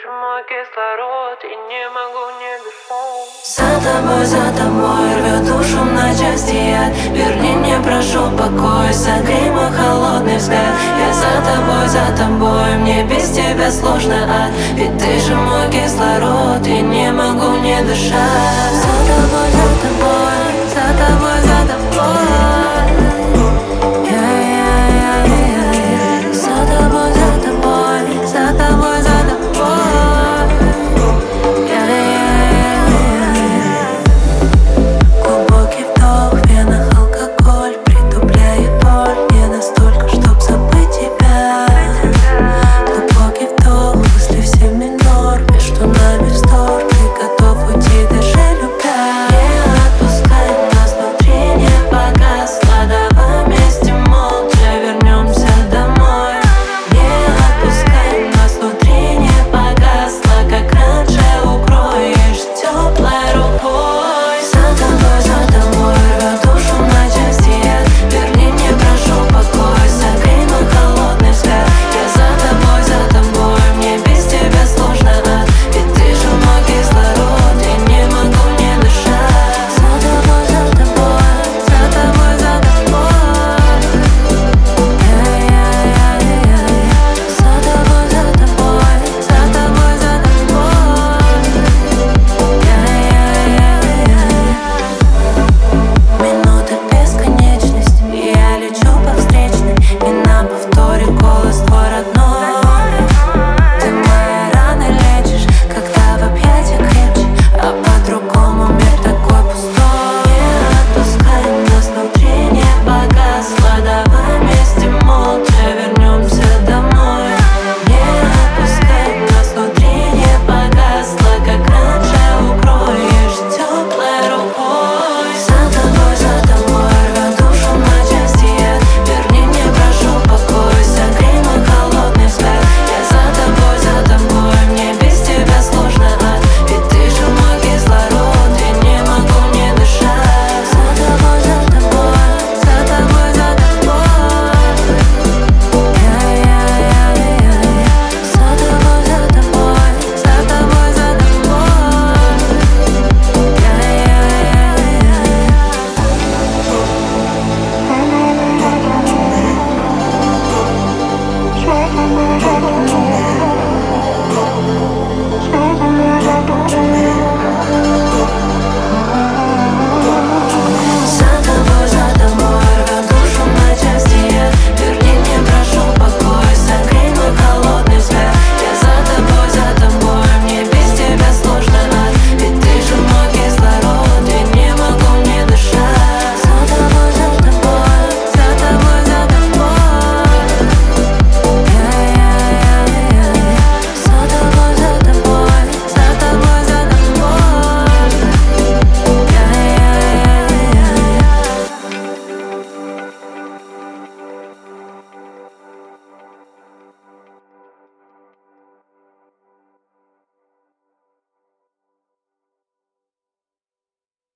же мой кислород, и не могу не дышать. За тобой рвет душу на части яд. Верни мне, прошу, покой, согрей мой холодный взгляд. Я за тобой, мне без тебя сложно, ад. Ведь ты же мой кислород, и не могу не дышать. За тобой